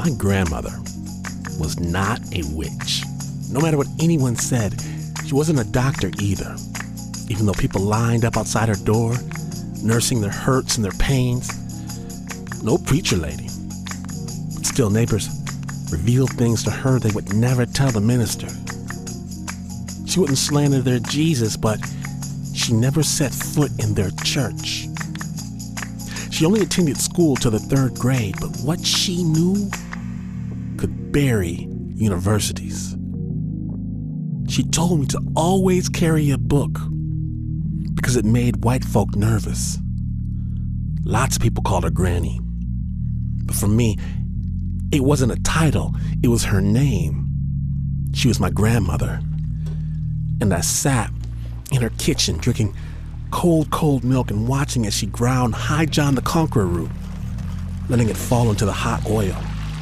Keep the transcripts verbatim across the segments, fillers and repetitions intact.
My grandmother was not a witch. No matter what anyone said, she wasn't a doctor either. Even though people lined up outside her door, nursing their hurts and their pains. No preacher lady. But still, neighbors revealed things to her they would never tell the minister. She wouldn't slander their Jesus, but she never set foot in their church. She only attended school till the third grade, but what she knew could bury universities. She told me to always carry a book because it made white folk nervous. Lots of people called her Granny. But for me, it wasn't a title, it was her name. She was my grandmother. And I sat in her kitchen drinking cold, cold milk and watching as she ground High John the Conqueror root, letting it fall into the hot oil.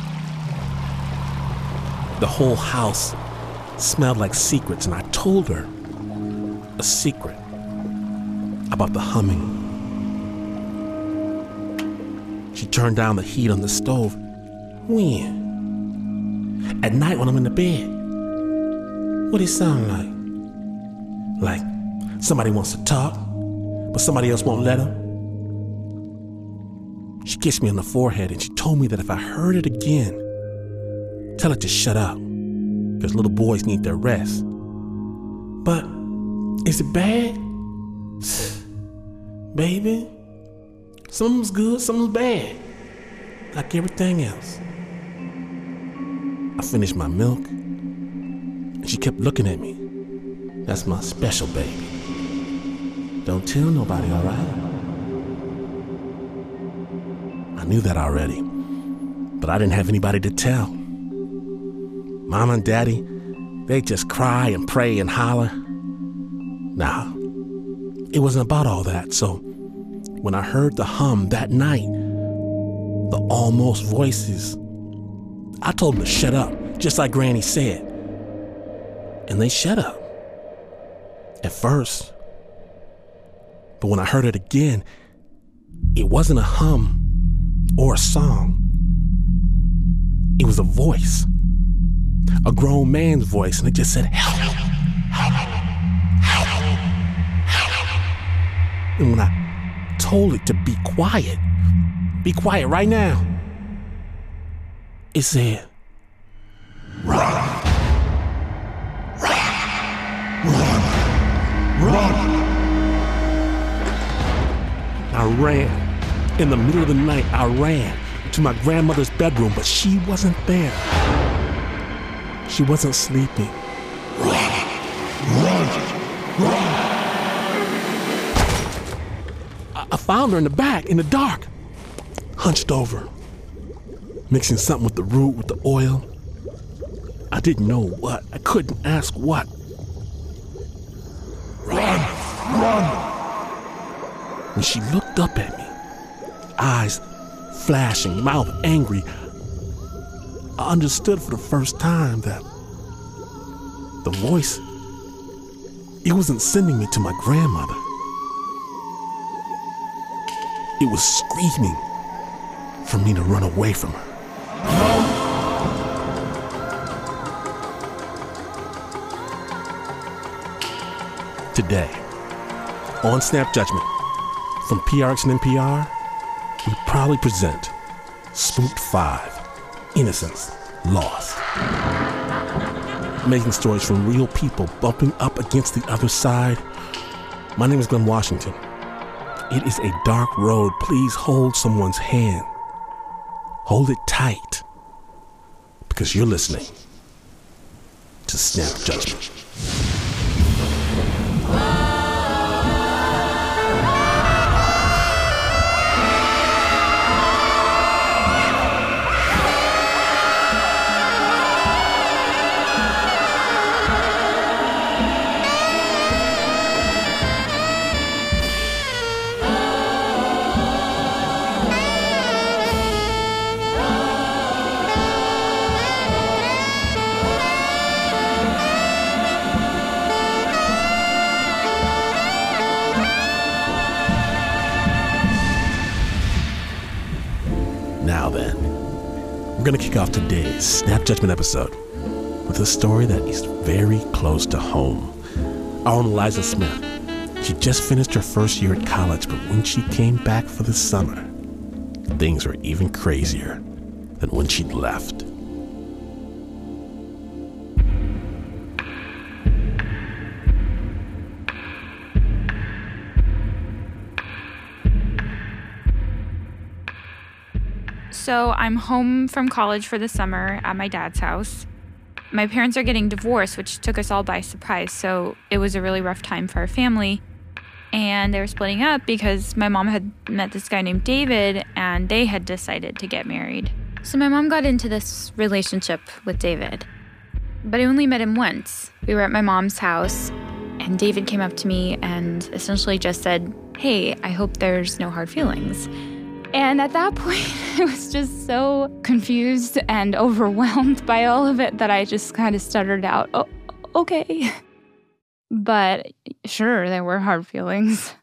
The whole house smelled like secrets, and I told her a secret about the humming. She turned down the heat on the stove. When? At night when I'm in the bed. What does it sound like? Like somebody wants to talk, but somebody else won't let them? She kissed me on the forehead and she told me that if I heard it again, tell it to shut up, because little boys need their rest. But is it bad? Baby, something's good, something's bad, like everything else. I finished my milk, and she kept looking at me. That's my special baby. Don't tell nobody, all right? I knew that already, but I didn't have anybody to tell. Mama and Daddy, they just cry and pray and holler. Nah, it wasn't about all that. So when I heard the hum that night, the almost voices, I told them to shut up, just like Granny said. And they shut up. At first. But when I heard it again, it wasn't a hum or a song. It was a voice. A grown man's voice, and it just said, help, help, help, help. And when I told it to be quiet, be quiet right now, it said, run, run, run, run. I ran. In the middle of the night, I ran to my grandmother's bedroom, but she wasn't there. She wasn't sleeping. Run, run, run. I, I found her in the back, in the dark, hunched over, mixing something with the root, with the oil. I didn't know what. I couldn't ask what. Run, run. When she looked up at me, eyes flashing, mouth angry, I understood for the first time that the voice, it wasn't sending me to my grandmother. It was screaming for me to run away from her. Today, on Snap Judgment, from P R X and N P R, we proudly present Spooked five, Innocence Lost. Making stories from real people bumping up against the other side. My name is Glenn Washington. It is a dark road. Please hold someone's hand. Hold it tight, because you're listening to Snap Judgment. We're going to kick off today's Snap Judgment episode with a story that is very close to home. Our own Eliza Smith. She just finished her first year at college, but when she came back for the summer, things were even crazier than when she'd left. So I'm home from college for the summer at my dad's house. My parents are getting divorced, which took us all by surprise, so it was a really rough time for our family. And they were splitting up because my mom had met this guy named David, and they had decided to get married. So my mom got into this relationship with David, but I only met him once. We were at my mom's house, and David came up to me and essentially just said, "Hey, I hope there's no hard feelings." And at that point, I was just so confused and overwhelmed by all of it that I just kind of stuttered out, "Oh, okay." But sure, there were hard feelings.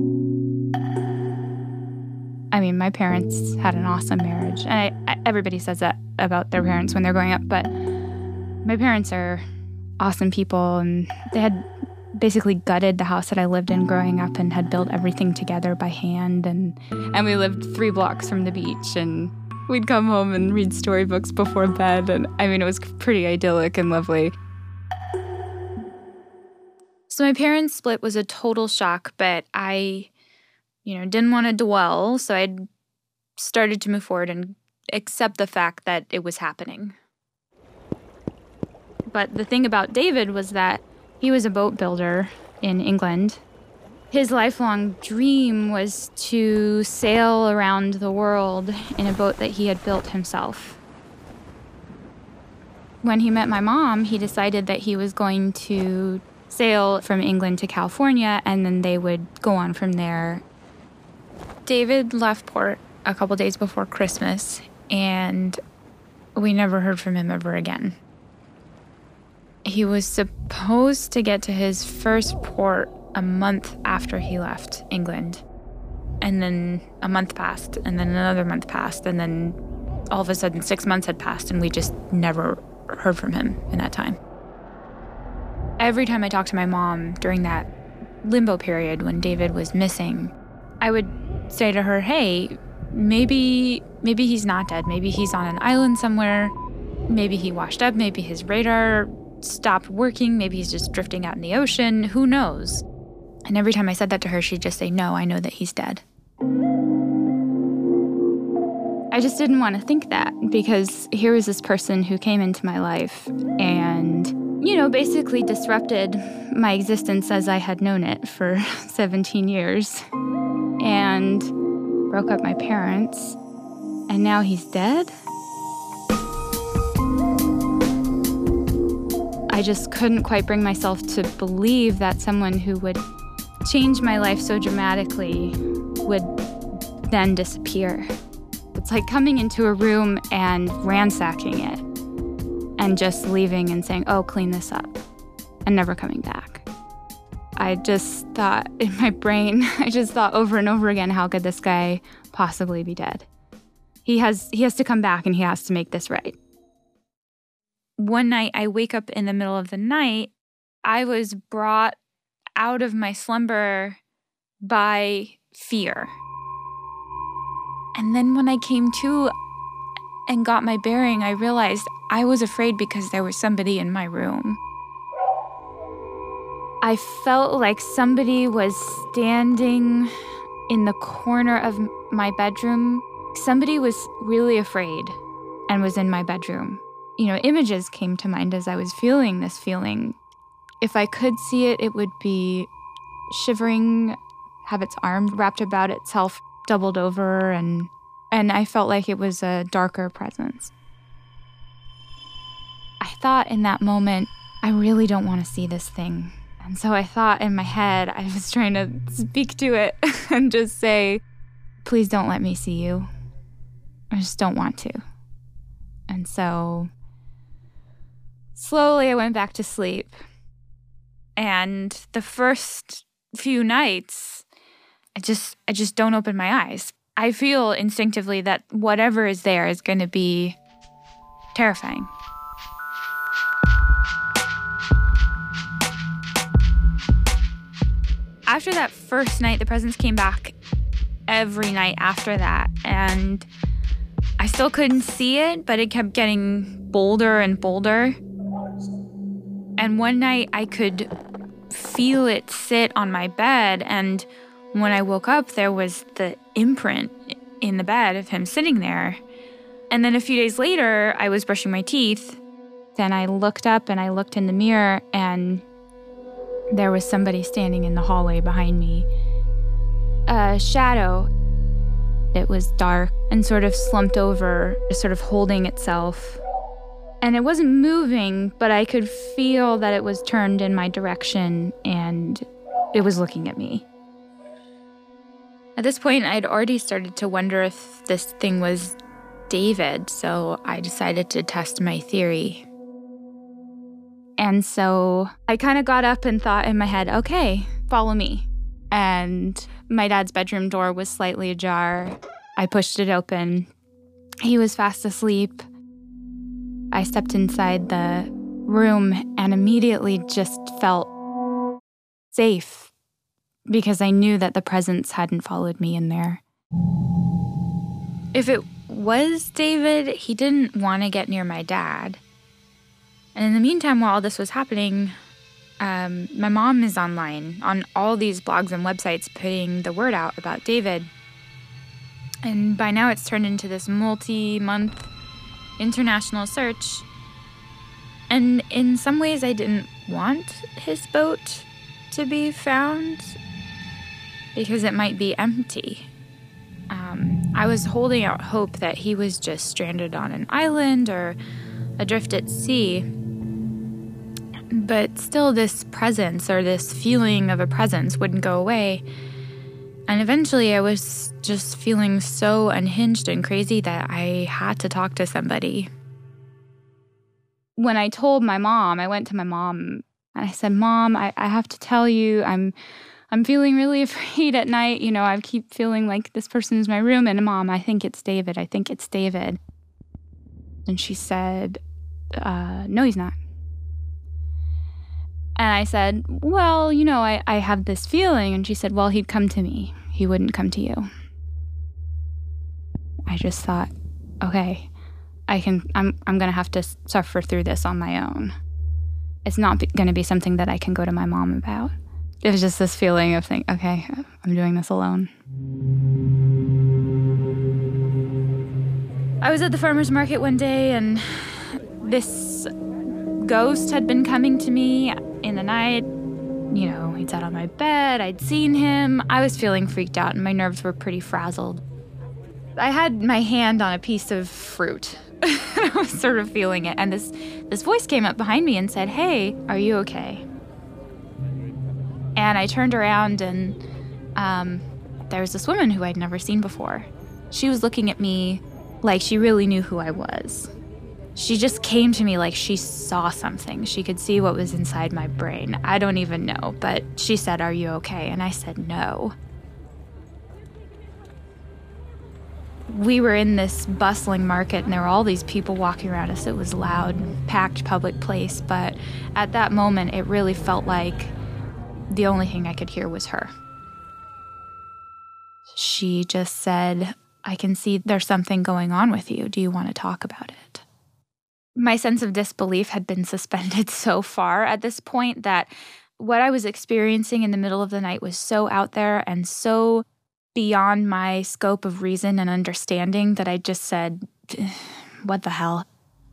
I mean, my parents had an awesome marriage. And I, I, everybody says that about their parents when they're growing up. But my parents are awesome people. And they had basically gutted the house that I lived in growing up and had built everything together by hand. And, and we lived three blocks from the beach. And we'd come home and read storybooks before bed. And I mean, it was pretty idyllic and lovely. So my parents' split was a total shock, but I, you know, didn't want to dwell. So I started to move forward and accept the fact that it was happening. But the thing about David was that he was a boat builder in England. His lifelong dream was to sail around the world in a boat that he had built himself. When he met my mom, he decided that he was going to sail from England to California, and then they would go on from there. David left port a couple days before Christmas, and we never heard from him ever again. He was supposed to get to his first port a month after he left England. And then a month passed, and then another month passed, and then all of a sudden six months had passed, and we just never heard from him in that time. Every time I talked to my mom during that limbo period when David was missing, I would say to her, "Hey, maybe maybe he's not dead. Maybe he's on an island somewhere. Maybe he washed up. Maybe his radar stopped working. Maybe he's just drifting out in the ocean. Who knows?" And every time I said that to her, she'd just say, "No, I know that he's dead." I just didn't want to think that, because here was this person who came into my life and, you know, basically disrupted my existence as I had known it for seventeen years and broke up my parents. And now he's dead? I just couldn't quite bring myself to believe that someone who would change my life so dramatically would then disappear. It's like coming into a room and ransacking it and just leaving and saying, "Oh, clean this up," and never coming back. I just thought in my brain, I just thought over and over again, how could this guy possibly be dead? He has he has to come back and he has to make this right. One night, I wake up in the middle of the night. I was brought out of my slumber by fear. And then when I came to and got my bearing, I realized I was afraid because there was somebody in my room. I felt like somebody was standing in the corner of my bedroom. Somebody was really afraid and was in my bedroom. You know, images came to mind as I was feeling this feeling. If I could see it, it would be shivering, have its arm wrapped about itself, doubled over, and and I felt like it was a darker presence. I thought in that moment, I really don't want to see this thing. And so I thought in my head, I was trying to speak to it and just say, "Please don't let me see you. I just don't want to." And so slowly I went back to sleep. And the first few nights, I just I just don't open my eyes. I feel instinctively that whatever is there is going to be terrifying. After that first night, the presence came back every night after that, and I still couldn't see it, but it kept getting bolder and bolder. And one night I could feel it sit on my bed, and when I woke up, there was the imprint in the bed of him sitting there. And then a few days later, I was brushing my teeth. Then I looked up and I looked in the mirror, and there was somebody standing in the hallway behind me. A shadow. It was dark and sort of slumped over, sort of holding itself. And it wasn't moving, but I could feel that it was turned in my direction and it was looking at me. At this point, I'd already started to wonder if this thing was David, so I decided to test my theory. And so I kind of got up and thought in my head, okay, follow me. And my dad's bedroom door was slightly ajar. I pushed it open. He was fast asleep. I stepped inside the room and immediately just felt safe because I knew that the presence hadn't followed me in there. If it was David, he didn't want to get near my dad. And in the meantime, while all this was happening, um, my mom is online on all these blogs and websites putting the word out about David. And by now it's turned into this multi-month international search. And in some ways, I didn't want his boat to be found because it might be empty. Um, I was holding out hope that he was just stranded on an island or adrift at sea. But still, this presence or this feeling of a presence wouldn't go away. And eventually, I was just feeling so unhinged and crazy that I had to talk to somebody. When I told my mom, I went to my mom and I said, Mom, I, I have to tell you, I'm I'm feeling really afraid at night. You know, I keep feeling like this person is my room. And Mom, I think it's David. I think it's David. And she said, uh, no, he's not. And I said, well, you know, I, I have this feeling. And she said, well, he'd come to me. He wouldn't come to you. I just thought, okay, I can, I'm, I'm going to have to suffer through this on my own. It's not going to be something that I can go to my mom about. It was just this feeling of thinking, okay, I'm doing this alone. I was at the farmer's market one day, and this ghost had been coming to me in the night. You know, he'd sat on my bed. I'd seen him. I was feeling freaked out, and my nerves were pretty frazzled. I had my hand on a piece of fruit. I was sort of feeling it, and this, this voice came up behind me and said, hey, are you okay? And I turned around, and um, there was this woman who I'd never seen before. She was looking at me like she really knew who I was. She just came to me like she saw something. She could see what was inside my brain. I don't even know, but she said, are you okay? And I said, no. We were in this bustling market, and there were all these people walking around us. It was loud, packed public place, but at that moment, it really felt like the only thing I could hear was her. She just said, I can see there's something going on with you. Do you want to talk about it? My sense of disbelief had been suspended so far at this point that what I was experiencing in the middle of the night was so out there and so beyond my scope of reason and understanding that I just said, what the hell?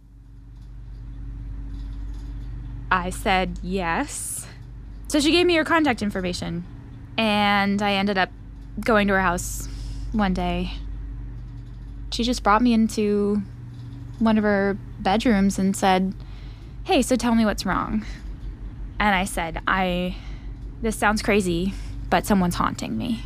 I said yes. So she gave me her contact information, and I ended up going to her house one day. She just brought me into one of her bedrooms and said, hey, so tell me what's wrong. And I said, I, this sounds crazy, but someone's haunting me.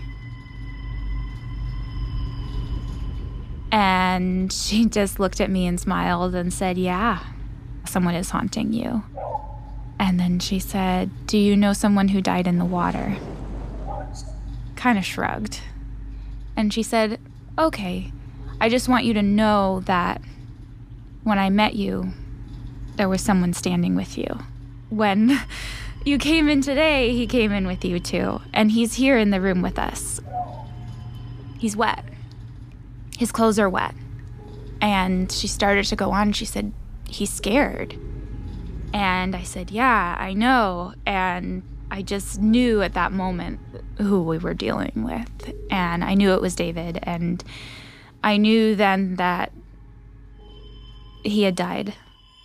And she just looked at me and smiled and said, yeah, someone is haunting you. And then she said, do you know someone who died in the water? Kind of shrugged. And she said, okay, I just want you to know that when I met you, there was someone standing with you. When you came in today, he came in with you too. And he's here in the room with us. He's wet. His clothes are wet. And she started to go on. She said, he's scared. And I said, yeah, I know. And I just knew at that moment who we were dealing with. And I knew it was David. And I knew then that he had died.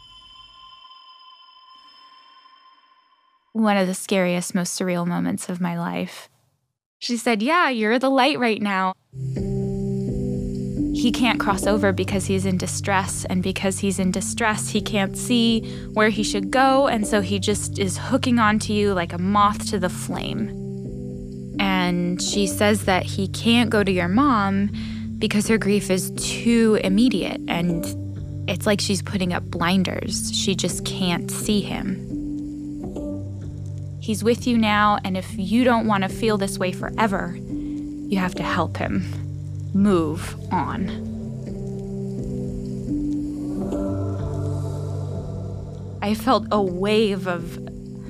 One of the scariest, most surreal moments of my life. She said, yeah, you're the light right now. He can't cross over because he's in distress, and because he's in distress, he can't see where he should go, and so he just is hooking onto you like a moth to the flame. And she says that he can't go to your mom because her grief is too immediate, and it's like she's putting up blinders. She just can't see him. He's with you now, and if you don't want to feel this way forever, you have to help him move on. I felt a wave of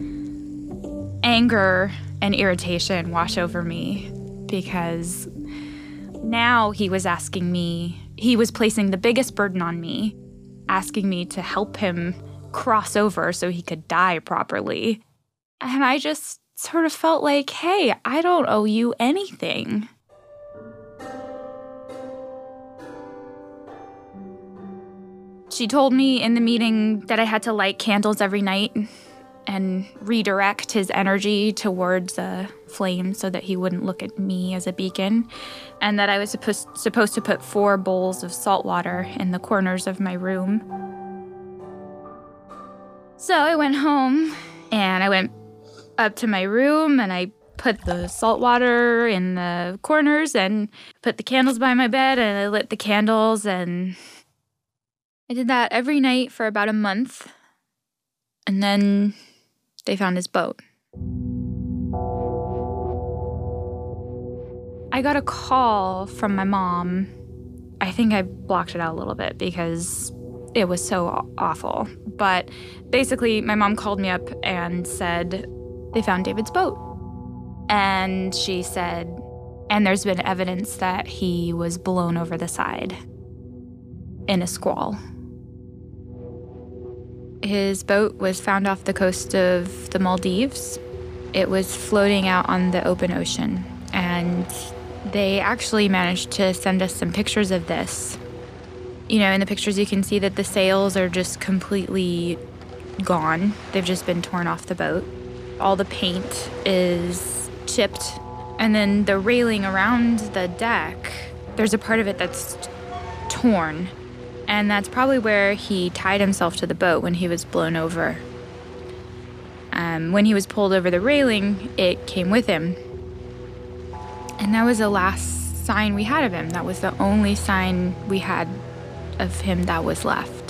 anger and irritation wash over me because now he was asking me, he was placing the biggest burden on me, asking me to help him cross over so he could die properly. And I just sort of felt like, hey, I don't owe you anything. She told me in the meeting that I had to light candles every night and redirect his energy towards a flame so that he wouldn't look at me as a beacon, and that I was supposed supposed to put four bowls of salt water in the corners of my room. So I went home and I went up to my room and I put the salt water in the corners and put the candles by my bed, and I lit the candles, and I did that every night for about a month. And then they found his boat. I got a call from my mom. I think I blocked it out a little bit because it was so awful. But basically, my mom called me up and said, they found David's boat. And she said, and there's been evidence that he was blown over the side in a squall. His boat was found off the coast of the Maldives. It was floating out on the open ocean. And they actually managed to send us some pictures of this. You know, in the pictures you can see that the sails are just completely gone. They've just been torn off the boat. All the paint is chipped. And then the railing around the deck, there's a part of it that's torn. And that's probably where he tied himself to the boat when he was blown over. Um, when he was pulled over the railing, it came with him. And that was the last sign we had of him. That was the only sign we had of him that was left.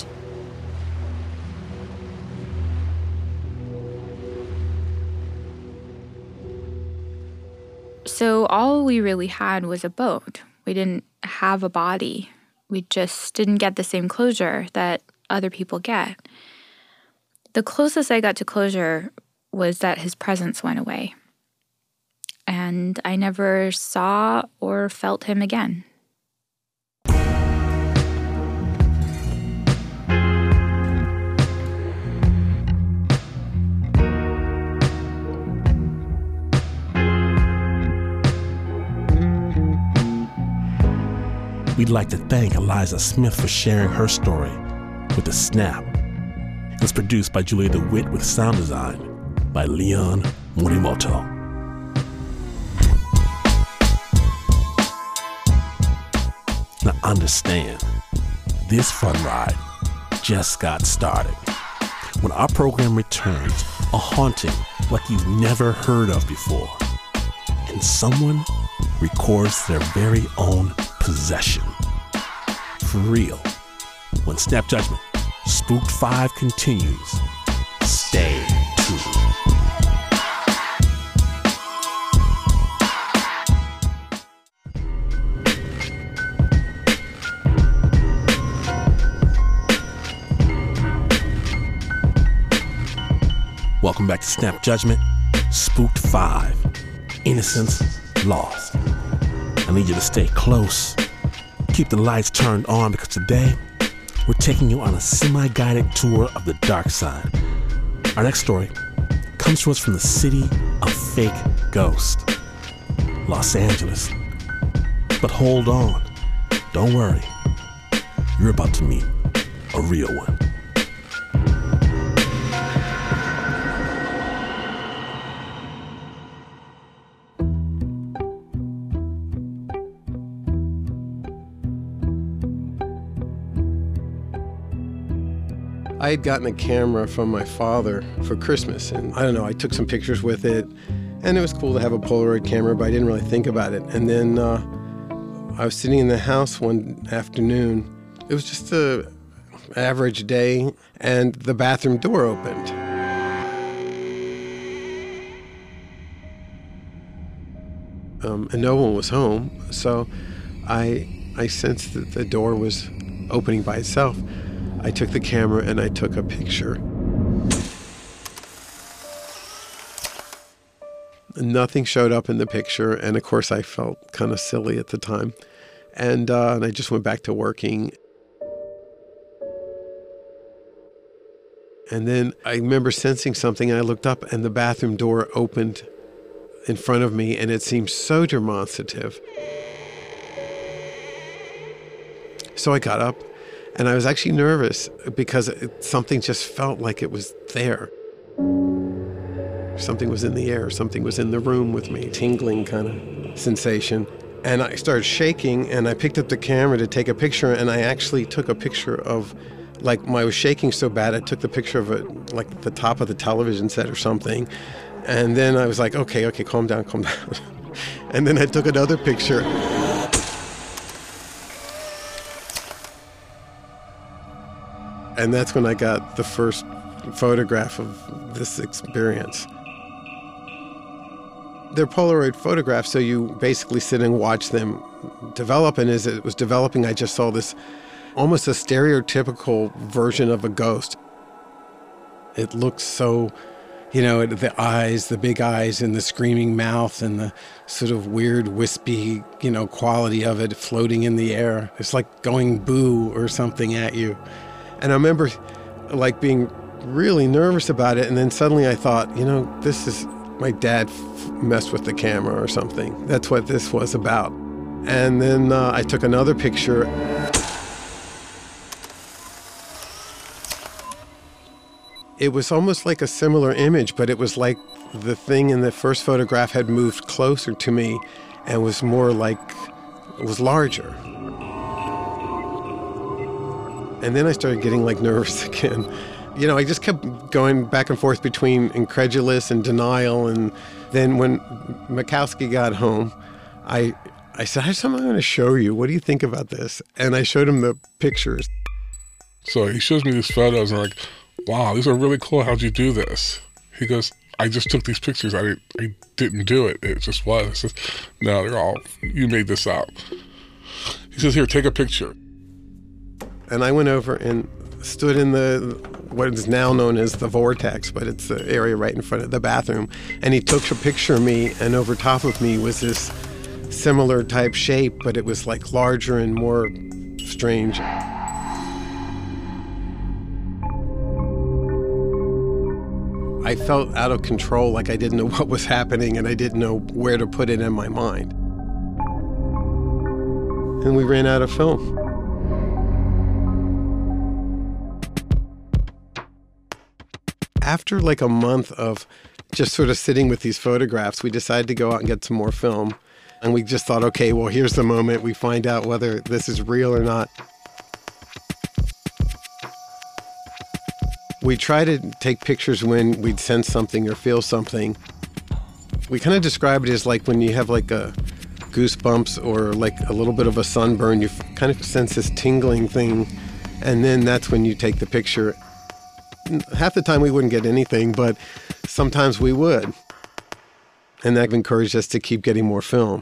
So all we really had was a boat. We didn't have a body. We just didn't get the same closure that other people get. The closest I got to closure was that his presence went away. And I never saw or felt him again. We'd like to thank Eliza Smith for sharing her story with The Snap. It was produced by Julia DeWitt with sound design by Leon Morimoto. Now understand, this fun ride just got started. When our program returns, a haunting like you've never heard of before, and someone records their very own possession. For real. When Snap Judgment Spooked five continues, stay tuned. Welcome back to Snap Judgment, Spooked five, Innocence Lost. I need you to stay close. Keep the lights turned on because today we're taking you on a semi-guided tour of the dark side. Our next story comes to us from the city of fake ghosts, Los Angeles. But hold on, don't worry. You're about to meet a real one. I had gotten a camera from my father for Christmas, and I don't know, I took some pictures with it, and it was cool to have a Polaroid camera, but I didn't really think about it. And then uh, I was sitting in the house one afternoon. It was just a average day, and the bathroom door opened. Um, and no one was home, so I I sensed that the door was opening by itself. I took the camera and I took a picture. Nothing showed up in the picture, and of course I felt kind of silly at the time. And, uh, and I just went back to working. And then I remember sensing something, and I looked up, and the bathroom door opened in front of me, and it seemed so demonstrative. So I got up. And I was actually nervous because it, something just felt like it was there. Something was in the air. Something was in the room with me, tingling kind of sensation. And I started shaking, and I picked up the camera to take a picture, and I actually took a picture of, like, I was shaking so bad, I took the picture of it, like, the top of the television set or something. And then I was like, okay, okay, calm down, calm down. And then I took another picture. And that's when I got the first photograph of this experience. They're Polaroid photographs, so you basically sit and watch them develop. And as it was developing, I just saw this almost a stereotypical version of a ghost. It looks so, you know, the eyes, the big eyes and the screaming mouth and the sort of weird wispy, you know, quality of it floating in the air. It's like going boo or something at you. And I remember, like, being really nervous about it, and then suddenly I thought, you know, this is, my dad f- messed with the camera or something. That's what this was about. And then uh, I took another picture. It was almost like a similar image, but it was like the thing in the first photograph had moved closer to me and was more like, it was larger. And then I started getting, like, nervous again. You know, I just kept going back and forth between incredulous and denial. And then when Mikowski got home, I I said, I have something I'm going to show you. What do you think about this? And I showed him the pictures. So he shows me these photos, and I'm like, wow, these are really cool. How'd you do this? He goes, I just took these pictures. I didn't, I didn't do it. It just was. I says, no, they're all, you made this up. He says, here, take a picture. And I went over and stood in the, what is now known as the vortex, but it's the area right in front of the bathroom. And he took a picture of me, and over top of me was this similar type shape, but it was like larger and more strange. I felt out of control, like I didn't know what was happening, and I didn't know where to put it in my mind. And we ran out of film. After like a month of just sort of sitting with these photographs, we decided to go out and get some more film. And we just thought, okay, well, here's the moment we find out whether this is real or not. We try to take pictures when we'd sense something or feel something. We kind of describe it as like when you have like a goosebumps or like a little bit of a sunburn, you kind of sense this tingling thing, and then that's when you take the picture. Half the time we wouldn't get anything, but sometimes we would. And that encouraged us to keep getting more film.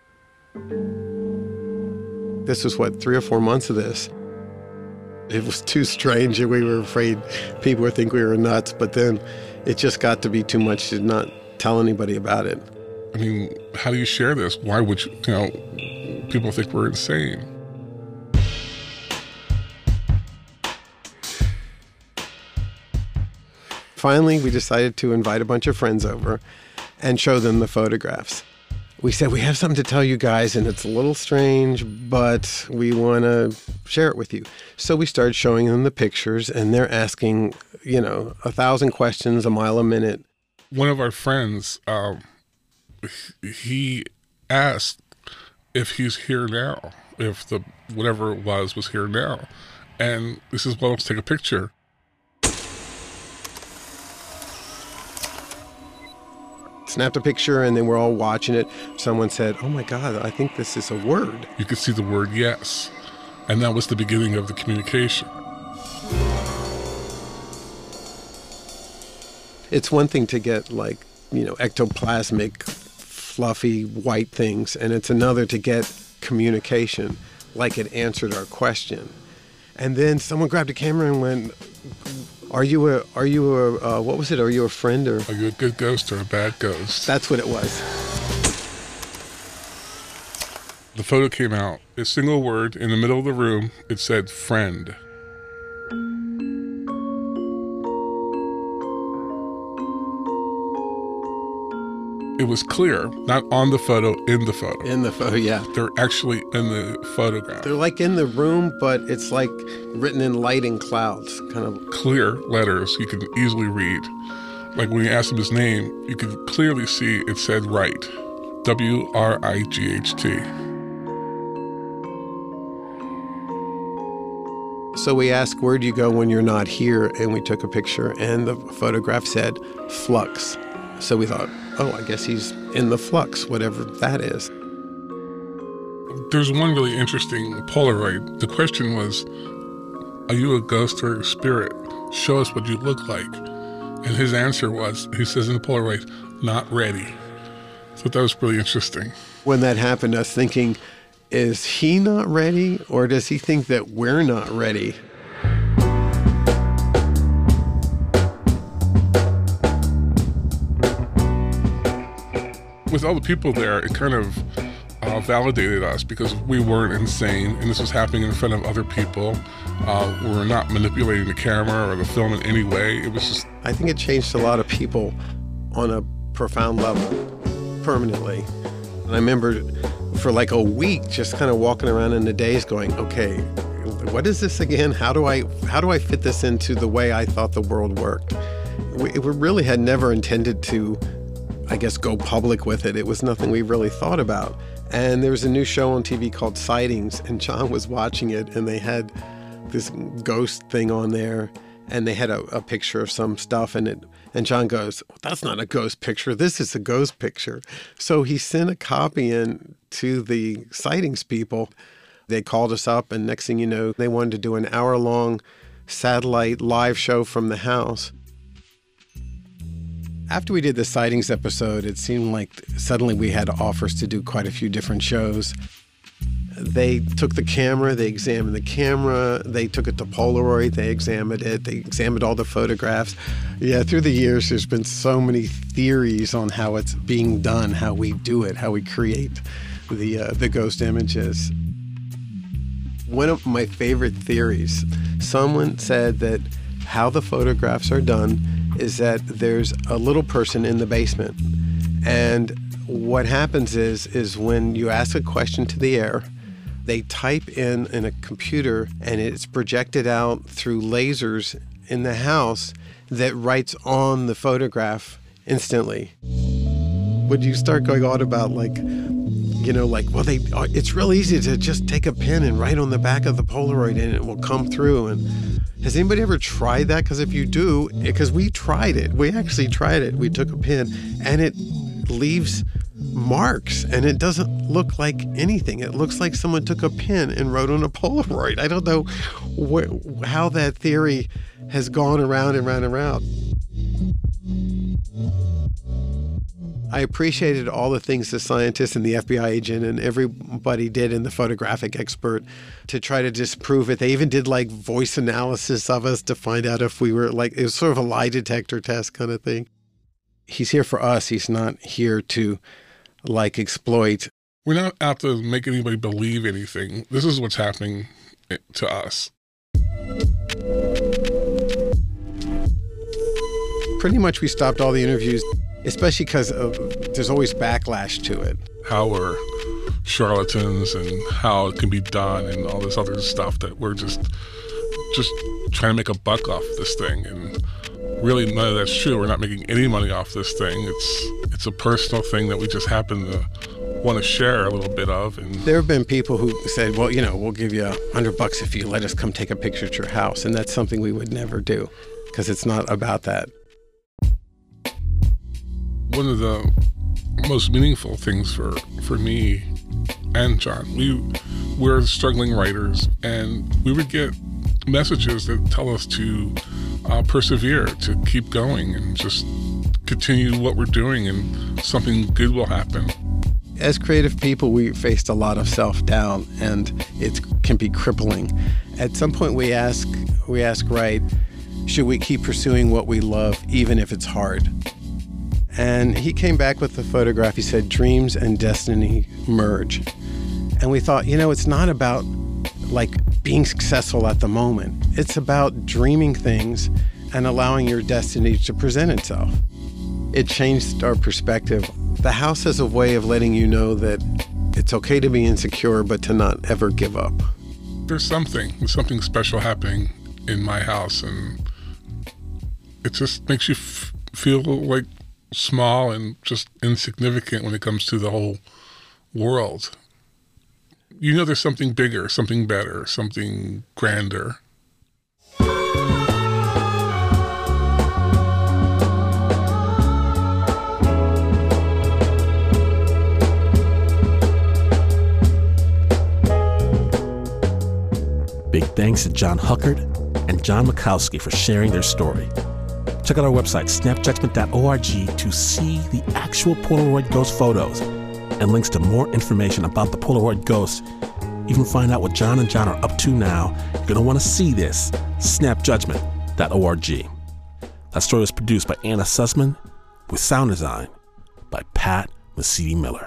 This was, what, three or four months of this. It was too strange, and we were afraid people would think we were nuts. But then it just got to be too much to not tell anybody about it. I mean, how do you share this? Why would you, you know, people think we're insane? Finally, we decided to invite a bunch of friends over and show them the photographs. We said, we have something to tell you guys, and it's a little strange, but we want to share it with you. So we started showing them the pictures, and they're asking, you know, a thousand questions a mile a minute. One of our friends, um, he asked if he's here now, if the whatever it was was here now. And this is, well, let's take a picture. Snapped a picture, and then we're all watching it. Someone said, oh my God, I think this is a word. You could see the word yes. And that was the beginning of the communication. It's one thing to get like, you know, ectoplasmic, fluffy white things, and it's another to get communication, like it answered our question. And then someone grabbed a camera and went, Are you a, are you a, uh, what was it? Are you a friend or? Are you a good ghost or a bad ghost? That's what it was. The photo came out, a single word in the middle of the room, it said friend. It was clear, not on the photo, in the photo. In the photo, yeah. They're actually in the photograph. They're like in the room, but it's like written in light and clouds, kind of. Clear letters you can easily read. Like when you asked him his name, you could clearly see it said Wright. W R I G H T. So we asked, where do you go when you're not here? And we took a picture, and the photograph said Flux. So we thought, oh, I guess he's in the flux, whatever that is. There's one really interesting Polaroid. The question was, are you a ghost or a spirit? Show us what you look like. And his answer was, he says in the Polaroid, not ready. So that was really interesting. When that happened, I was thinking, is he not ready, or does he think that we're not ready? With all the people there, it kind of uh, validated us because we weren't insane, and this was happening in front of other people. Uh, we were not manipulating the camera or the film in any way. It was just... I think it changed a lot of people on a profound level, permanently. And I remember for like a week just kind of walking around in the days going, okay, what is this again? How do I how do I fit this into the way I thought the world worked? We, we really had never intended to, I guess, go public with it. It was nothing we really thought about. And there was a new show on T V called Sightings, and John was watching it, and they had this ghost thing on there, and they had a, a picture of some stuff, and it and John goes, well, that's not a ghost picture. This is a ghost picture. So he sent a copy in to the Sightings people. They called us up, and next thing you know, they wanted to do an hour-long satellite live show from the house. After we did the Sightings episode, it seemed like suddenly we had offers to do quite a few different shows. They took the camera, they examined the camera, they took it to Polaroid, they examined it, they examined all the photographs. Yeah, through the years, there's been so many theories on how it's being done, how we do it, how we create the uh, the ghost images. One of my favorite theories, someone said that how the photographs are done is that there's a little person in the basement. And what happens is, is when you ask a question to the air, they type in in a computer and it's projected out through lasers in the house that writes on the photograph instantly. Would you start going on about like, you know, like, well, they, it's real easy to just take a pen and write on the back of the Polaroid and it will come through. And has anybody ever tried that? Because if you do, because we tried it, we actually tried it. We took a pen and it leaves marks and it doesn't look like anything. It looks like someone took a pen and wrote on a Polaroid. I don't know wh- how that theory has gone around and round and round. I appreciated all the things the scientist and the F B I agent and everybody did, and the photographic expert, to try to disprove it. They even did like voice analysis of us to find out if we were like, it was sort of a lie detector test kind of thing. He's here for us. He's not here to like exploit. We're not out to make anybody believe anything. This is what's happening to us. Pretty much we stopped all the interviews, especially because there's always backlash to it. How we're charlatans and how it can be done and all this other stuff that we're just just trying to make a buck off this thing. And really none of that's true. We're not making any money off this thing. It's it's a personal thing that we just happen to want to share a little bit of. And there have been people who said, well, you know, we'll give you a hundred bucks if you let us come take a picture at your house. And that's something we would never do because it's not about that. One of the most meaningful things for, for me and John, we, we're struggling writers, and we would get messages that tell us to uh, persevere, to keep going, and just continue what we're doing, and something good will happen. As creative people, we faced a lot of self-doubt, and it can be crippling. At some point, we ask, we ask, right, should we keep pursuing what we love, even if it's hard? And he came back with the photograph. He said, dreams and destiny merge. And we thought, you know, it's not about like being successful at the moment. It's about dreaming things and allowing your destiny to present itself. It changed our perspective. The house has a way of letting you know that it's okay to be insecure, but to not ever give up. There's something, there's something special happening in my house, and it just makes you f- feel like small and just insignificant when it comes to the whole world. You know there's something bigger, something better, something grander. Big thanks to John Huckert and John Mikowski for sharing their story. Check out our website, snap judgment dot org, to see the actual Polaroid ghost photos and links to more information about the Polaroid ghost. Even find out what John and John are up to now. You're going to want to see this, snap judgment dot org. That story was produced by Anna Sussman with sound design by Pat Mesiti-Miller.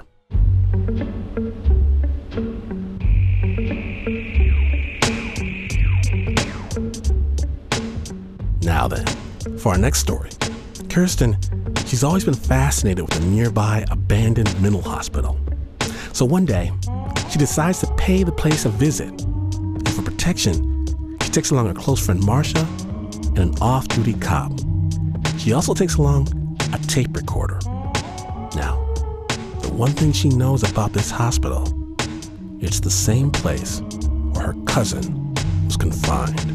Now then, for our next story, Kirsten, she's always been fascinated with a nearby abandoned mental hospital. So one day, she decides to pay the place a visit. And for protection, she takes along her close friend Marcia and an off-duty cop. She also takes along a tape recorder. Now, the one thing she knows about this hospital, it's the same place where her cousin was confined.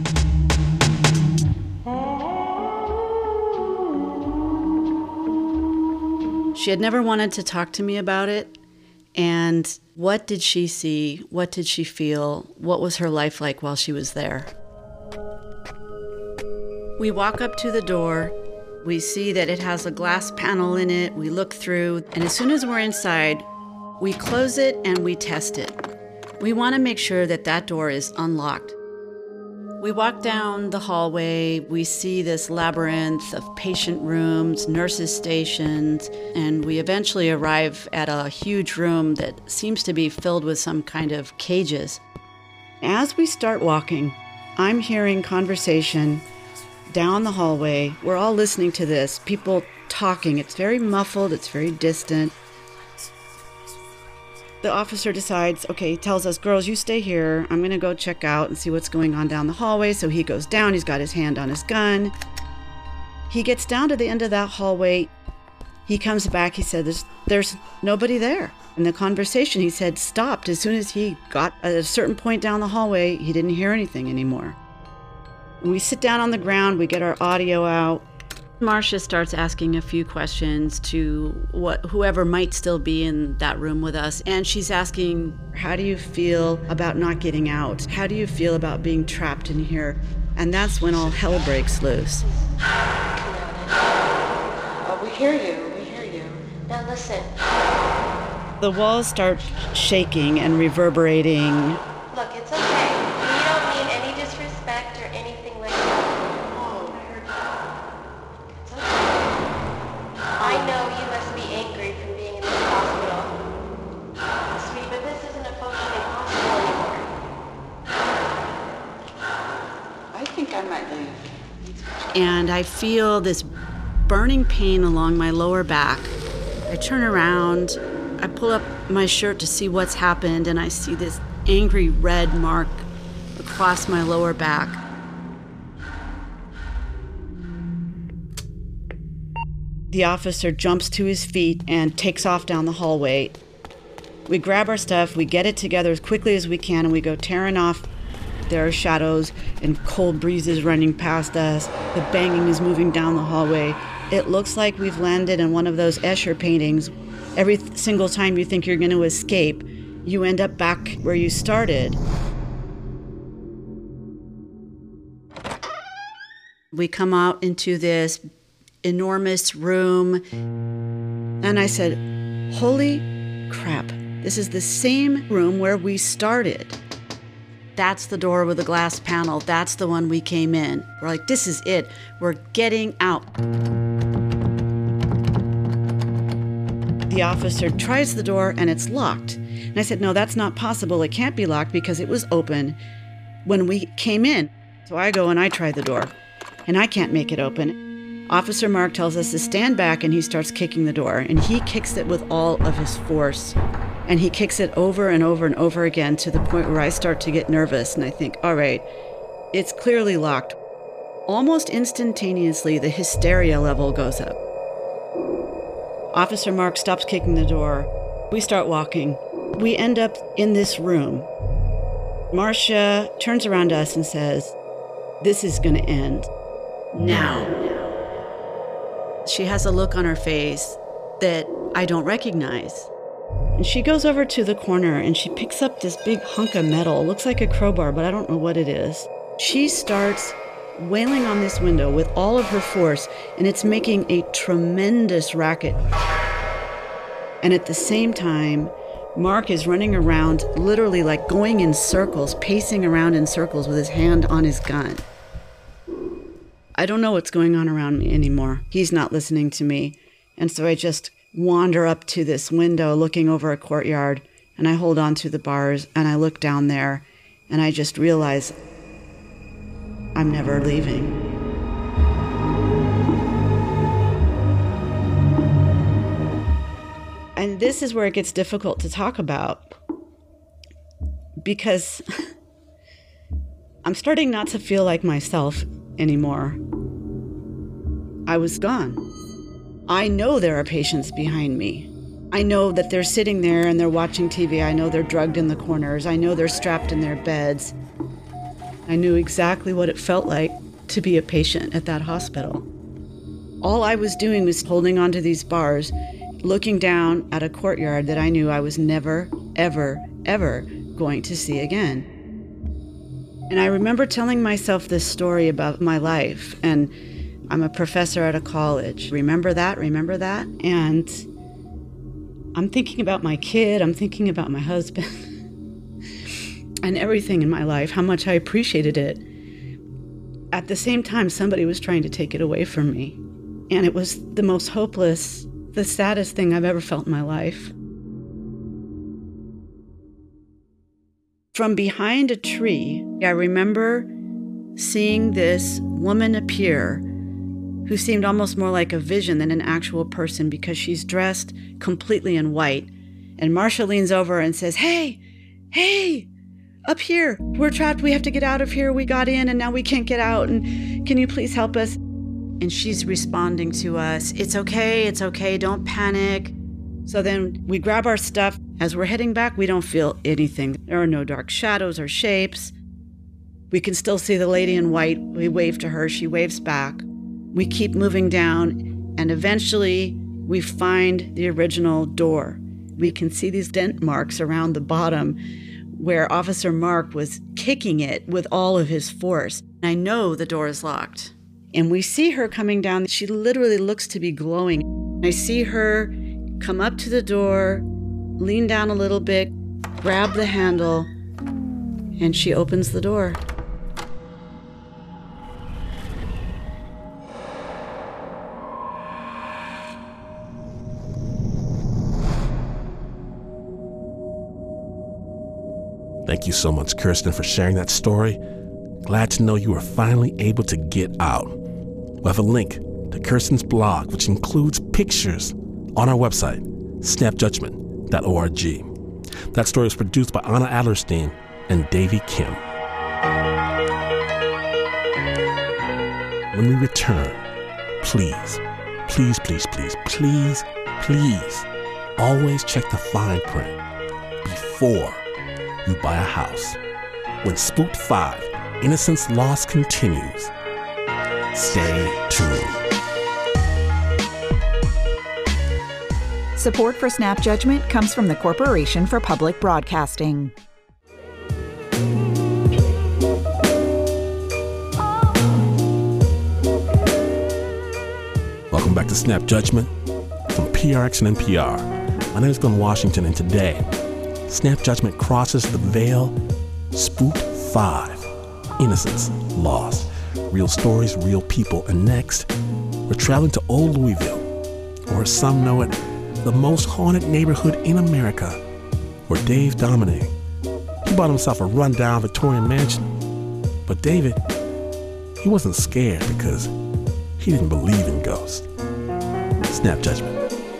She had never wanted to talk to me about it. And what did she see? What did she feel? What was her life like while she was there? We walk up to the door. We see that it has a glass panel in it. We look through. And as soon as we're inside, we close it and we test it. We want to make sure that that door is unlocked. We walk down the hallway, we see this labyrinth of patient rooms, nurses' stations, and we eventually arrive at a huge room that seems to be filled with some kind of cages. As we start walking, I'm hearing conversation down the hallway. We're all listening to this, people talking. It's very muffled, it's very distant. The officer decides, okay, he tells us, girls, you stay here. I'm going to go check out and see what's going on down the hallway. So he goes down. He's got his hand on his gun. He gets down to the end of that hallway. He comes back. He said, there's, there's nobody there. And the conversation, he said, stopped. As soon as he got at a certain point down the hallway, he didn't hear anything anymore. When we sit down on the ground, we get our audio out. Marcia starts asking a few questions to what whoever might still be in that room with us. And she's asking, how do you feel about not getting out? How do you feel about being trapped in here? And that's when all hell breaks loose. Oh, we hear you. We hear you. Now listen. The walls start shaking and reverberating. Look, it's okay. We don't mean any disrespect or anything like that. Oh, I heard you. It's okay. I know you must be angry from being in this hospital. Sweet, but this isn't a functioning hospital anymore. I think I might leave. And I feel this burning pain along my lower back. I turn around, I pull up my shirt to see what's happened, and I see this angry red mark across my lower back. The officer jumps to his feet and takes off down the hallway. We grab our stuff, we get it together as quickly as we can, and we go tearing off. There are shadows and cold breezes running past us. The banging is moving down the hallway. It looks like we've landed in one of those Escher paintings. Every th- single time you think you're going to escape, you end up back where you started. We come out into this enormous room, and I said, holy crap, this is the same room where we started. That's the door with the glass panel. That's the one we came in. We're like, this is it. We're getting out. The officer tries the door and it's locked. And I said, no, that's not possible. It can't be locked because it was open when we came in. So I go and I try the door and I can't make it open. Officer Mark tells us to stand back and he starts kicking the door, and he kicks it with all of his force. And he kicks it over and over and over again to the point where I start to get nervous and I think, all right, it's clearly locked. Almost instantaneously, the hysteria level goes up. Officer Mark stops kicking the door. We start walking. We end up in this room. Marcia turns around to us and says, this is going to end now. She has a look on her face that I don't recognize. And she goes over to the corner and she picks up this big hunk of metal. It looks like a crowbar, but I don't know what it is. She starts wailing on this window with all of her force, and it's making a tremendous racket. And at the same time, Mark is running around, literally like going in circles, pacing around in circles with his hand on his gun. I don't know what's going on around me anymore. He's not listening to me. And so I just wander up to this window looking over a courtyard, and I hold on to the bars and I look down there and I just realize I'm never leaving. And this is where it gets difficult to talk about, because I'm starting not to feel like myself anymore. I was gone. I know there are patients behind me. I know that they're sitting there and they're watching T V. I know they're drugged in the corners. I know they're strapped in their beds. I knew exactly what it felt like to be a patient at that hospital. All I was doing was holding onto these bars, looking down at a courtyard that I knew I was never, ever, ever going to see again. And I remember telling myself this story about my life, and I'm a professor at a college. Remember that? Remember that? And I'm thinking about my kid. I'm thinking about my husband and everything in my life, how much I appreciated it. At the same time, somebody was trying to take it away from me. And it was the most hopeless, the saddest thing I've ever felt in my life. From behind a tree, I remember seeing this woman appear who seemed almost more like a vision than an actual person, because she's dressed completely in white. And Marcia leans over and says, hey, hey, up here. We're trapped. We have to get out of here. We got in and now we can't get out. And can you please help us? And she's responding to us, it's okay, it's okay, don't panic. So then we grab our stuff. As we're heading back, we don't feel anything. There are no dark shadows or shapes. We can still see the lady in white. We wave to her. She waves back. We keep moving down, and eventually we find the original door. We can see these dent marks around the bottom where Officer Mark was kicking it with all of his force. I know the door is locked. And we see her coming down. She literally looks to be glowing. I see her come up to the door, lean down a little bit, grab the handle, and she opens the door. Thank you so much, Kirsten, for sharing that story. Glad to know you were finally able to get out. We'll have a link to Kirsten's blog, which includes pictures, on our website, snap judgment dot org. That story was produced by Anna Adlerstein and Davey Kim. When we return, please, please, please, please, please, please, always check the fine print before you buy a house. When Spooked five, Innocence Lost continues, stay tuned. Support for Snap Judgment comes from the Corporation for Public Broadcasting. Welcome back to Snap Judgment from P R X and N P R. My name is Glenn Washington, and today, Snap Judgment crosses the veil. Spooked five, Innocence Lost. Real stories, real people. And next, we're traveling to Old Louisville, or as some know it, the most haunted neighborhood in America, where Dave Dominic, he bought himself a rundown Victorian mansion. But David, he wasn't scared because he didn't believe in ghosts. Snap Judgment.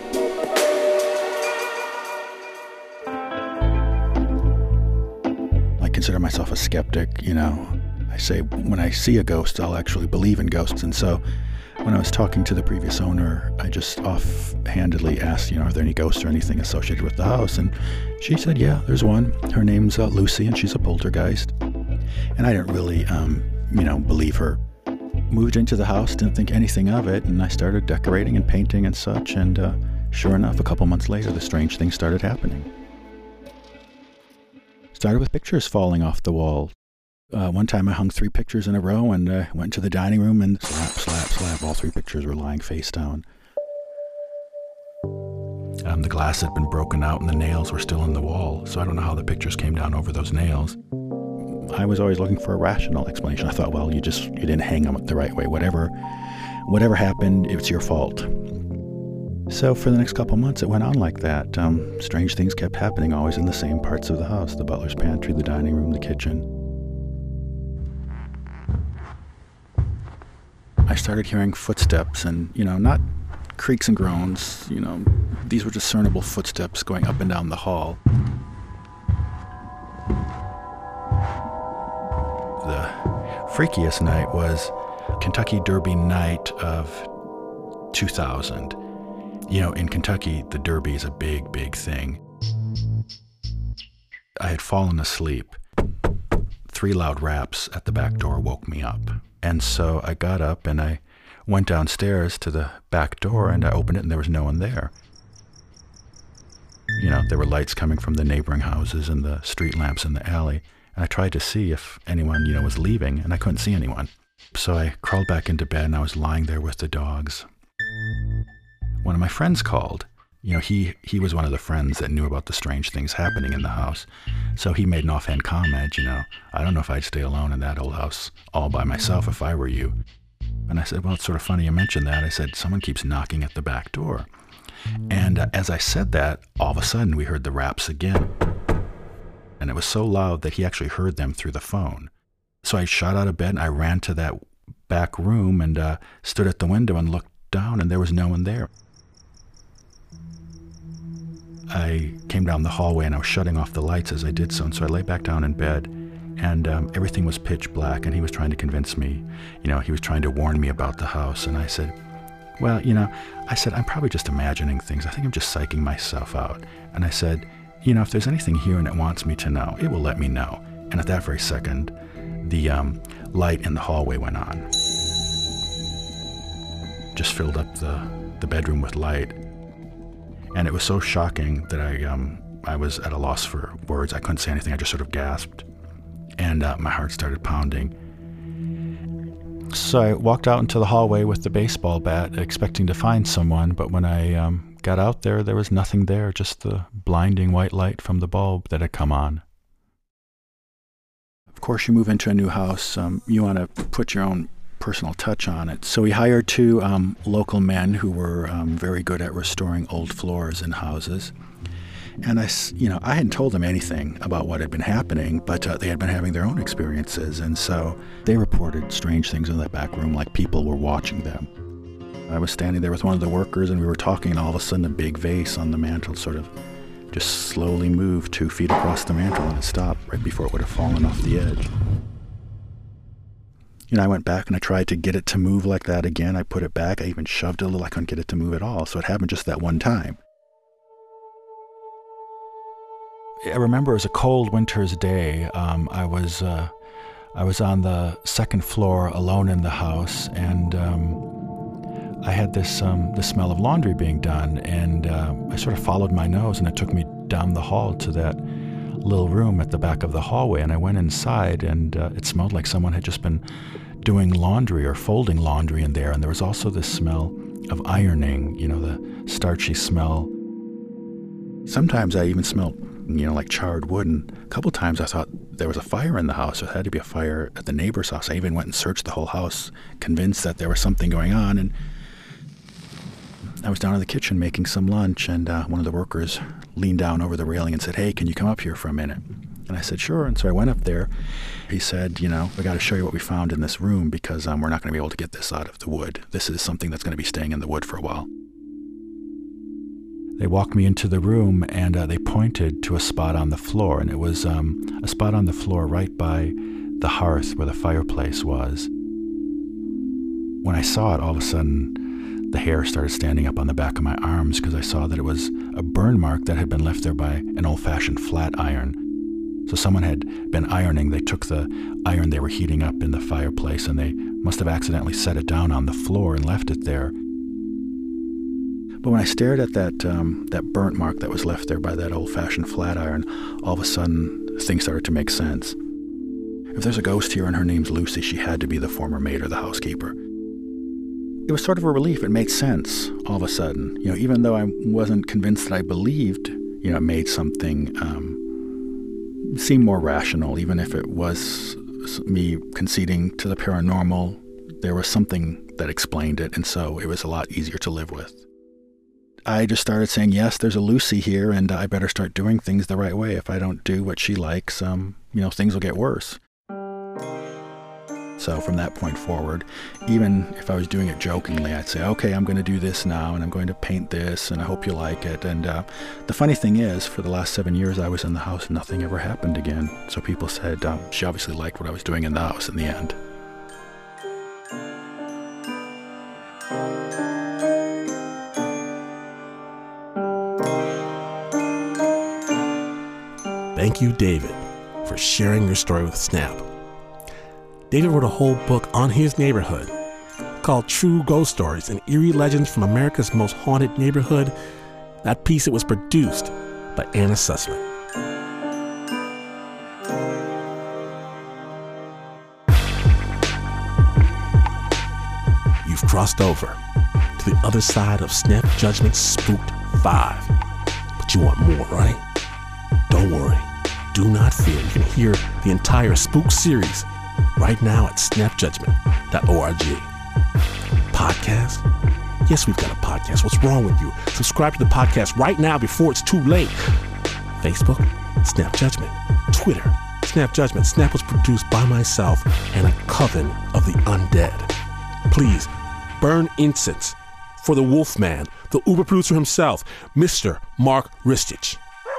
I consider myself a skeptic, you know. I say when I see a ghost, I'll actually believe in ghosts. And so when I was talking to the previous owner, I just offhandedly asked, you know, are there any ghosts or anything associated with the house? And she said, yeah, there's one. Her name's uh, Lucy, and she's a poltergeist. And I didn't really, um, you know, believe her. Moved into the house, didn't think anything of it, and I started decorating and painting and such. And uh, sure enough, a couple months later, the strange things started happening. Started with pictures falling off the wall. Uh, one time I hung three pictures in a row and uh, went to the dining room and slap, slap, slap. All three pictures were lying face down. Um, the glass had been broken out and the nails were still in the wall, so I don't know how the pictures came down over those nails. I was always looking for a rational explanation. I thought, well, you just you didn't hang them the right way. Whatever, whatever happened, it's your fault. So for the next couple months, it went on like that. Um, strange things kept happening, always in the same parts of the house: the butler's pantry, the dining room, the kitchen. I started hearing footsteps, and, you know, not creaks and groans, you know, these were discernible footsteps going up and down the hall. The freakiest night was Kentucky Derby night of two thousand. You know, in Kentucky, the Derby is a big, big thing. I had fallen asleep. Three loud raps at the back door woke me up. And so I got up and I went downstairs to the back door and I opened it and there was no one there. You know, there were lights coming from the neighboring houses and the street lamps in the alley. And I tried to see if anyone, you know, was leaving, and I couldn't see anyone. So I crawled back into bed and I was lying there with the dogs. One of my friends called. You know, he, he was one of the friends that knew about the strange things happening in the house. So he made an offhand comment, you know, I don't know if I'd stay alone in that old house all by myself if I were you. And I said, well, it's sort of funny you mentioned that. I said, someone keeps knocking at the back door. And uh, as I said that, all of a sudden we heard the raps again. And it was so loud that he actually heard them through the phone. So I shot out of bed and I ran to that back room and uh, stood at the window and looked down, and there was no one there. I came down the hallway and I was shutting off the lights as I did so, and so I lay back down in bed, and um, everything was pitch black, and he was trying to convince me, you know, he was trying to warn me about the house, and I said, well, you know, I said, I'm probably just imagining things. I think I'm just psyching myself out. And I said, you know, if there's anything here and it wants me to know, it will let me know. And at that very second, the um, light in the hallway went on. Just filled up the, the bedroom with light. And it was so shocking that I um, I was at a loss for words. I couldn't say anything. I just sort of gasped. And uh, my heart started pounding. So I walked out into the hallway with the baseball bat, expecting to find someone. But when I um, got out there, there was nothing there, just the blinding white light from the bulb that had come on. Of course, you move into a new house, um, you want to put your own personal touch on it. So we hired two um, local men who were um, very good at restoring old floors in houses. And I, you know, I hadn't told them anything about what had been happening, but uh, they had been having their own experiences. And so they reported strange things in that back room, like people were watching them. I was standing there with one of the workers, and we were talking, and all of a sudden a big vase on the mantel sort of just slowly moved two feet across the mantel, and it stopped right before it would have fallen off the edge. You know, I went back and I tried to get it to move like that again. I put it back. I even shoved it a little. I couldn't get it to move at all. So it happened just that one time. I remember it was a cold winter's day. Um, I was uh, I was on the second floor alone in the house, and um, I had this um, the smell of laundry being done, and uh, I sort of followed my nose, and it took me down the hall to that little room at the back of the hallway, and I went inside, and uh, it smelled like someone had just been doing laundry or folding laundry in there, and there was also this smell of ironing, you know, the starchy smell. Sometimes I even smelled, you know, like charred wood, and a couple times I thought there was a fire in the house. There had to be a fire at the neighbor's house. I even went and searched the whole house, convinced that there was something going on, and I was down in the kitchen making some lunch, and uh, one of the workers leaned down over the railing and said, "Hey, can you come up here for a minute?" And I said, "Sure." And so I went up there. He said, "You know, we got to show you what we found in this room, because um, we're not going to be able to get this out of the wood. This is something that's going to be staying in the wood for a while." They walked me into the room, and uh, they pointed to a spot on the floor, and it was um, a spot on the floor right by the hearth where the fireplace was. When I saw it, all of a sudden, the hair started standing up on the back of my arms, because I saw that it was a burn mark that had been left there by an old-fashioned flat iron. So someone had been ironing. They took the iron they were heating up in the fireplace, and they must have accidentally set it down on the floor and left it there. But when I stared at that um, that burnt mark that was left there by that old-fashioned flat iron, all of a sudden, things started to make sense. If there's a ghost here and her name's Lucy, she had to be the former maid or the housekeeper. It was sort of a relief. It made sense all of a sudden. You know, even though I wasn't convinced that I believed, you know, it made something um, seem more rational. Even if it was me conceding to the paranormal, there was something that explained it, and so it was a lot easier to live with. I just started saying, yes, there's a Lucy here, and I better start doing things the right way. If I don't do what she likes, um, you know, things will get worse. So from that point forward, even if I was doing it jokingly, I'd say, okay, I'm going to do this now, and I'm going to paint this, and I hope you like it. And uh, the funny thing is, for the last seven years I was in the house, and nothing ever happened again. So people said um, she obviously liked what I was doing in the house in the end. Thank you, David, for sharing your story with Snap. David wrote a whole book on his neighborhood called True Ghost Stories and Eerie Legends from America's Most Haunted Neighborhood. That piece, it was produced by Anna Sussman. You've crossed over to the other side of Snap Judgment Spooked five. But you want more, right? Don't worry. Do not fear. You can hear the entire Spook series right now at snap judgment dot org. Podcast? Yes, we've got a podcast. What's wrong with you? Subscribe to the podcast right now before it's too late. Facebook, Snap Judgment. Twitter, Snap Judgment. Snap was produced by myself and a coven of the undead. Please, burn incense for the Wolfman, the Uber producer himself, Mister Mark Ristich.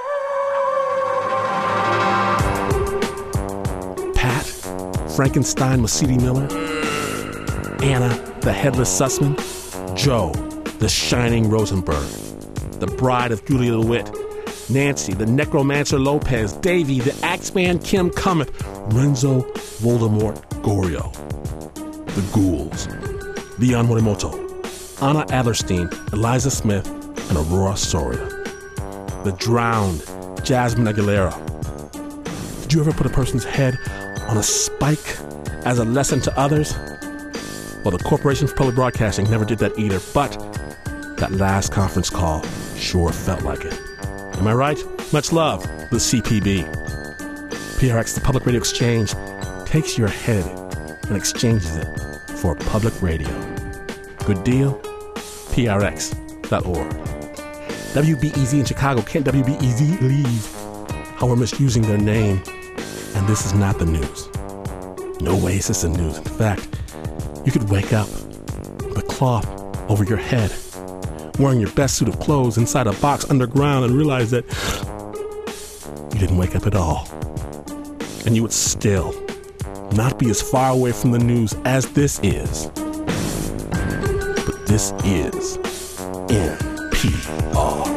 Pat, Frankenstein Masidi Miller, Anna, the Headless Sussman, Joe, the Shining Rosenberg, the Bride of Julia DeWitt, Nancy, the Necromancer Lopez, Davey, the Axeman Kim Cometh, Renzo Voldemort Gorio, the Ghouls, Leon Morimoto, Anna Adlerstein, Eliza Smith, and Aurora Soria, the Drowned, Jasmine Aguilera. Did you ever put a person's head on a spike as a lesson to others? Well, the Corporation for Public Broadcasting never did that either, but That last conference call sure felt like it. Am I right? Much love, the C P B. P R X, the Public Radio Exchange, takes your head and exchanges it for public radio. Good deal? P R X dot org. W B E Z in Chicago. Can't W B E Z leave? How we're misusing their name. And this is not the news. No way is this the news. In fact, you could wake up with a cloth over your head, wearing your best suit of clothes inside a box underground, and realize that you didn't wake up at all. And you would still not be as far away from the news as this is. But this is N P R.